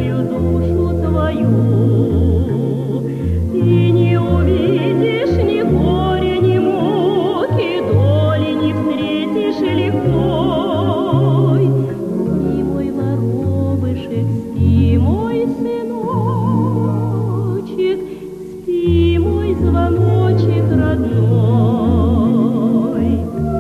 радостью душу твою. Ты не увидишь ни горя, ни муки, доли не встретишь легкой. Спи, мой воробышек, спи, мой сыночек, спи, мой звоночек родной.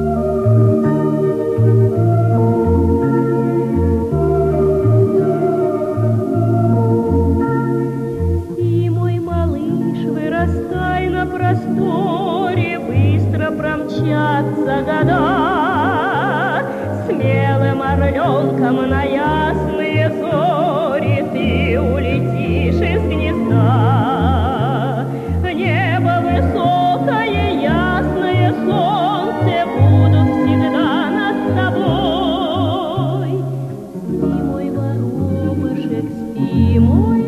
Спи, мой малыш, вырастай на просторе, быстро промчатся года. Смелым орленком на ясные зори ты улетишь из гнезда. Небо высокое, ясное, солнце будут всегда над тобой. Спи, мой воробышек, спи, мой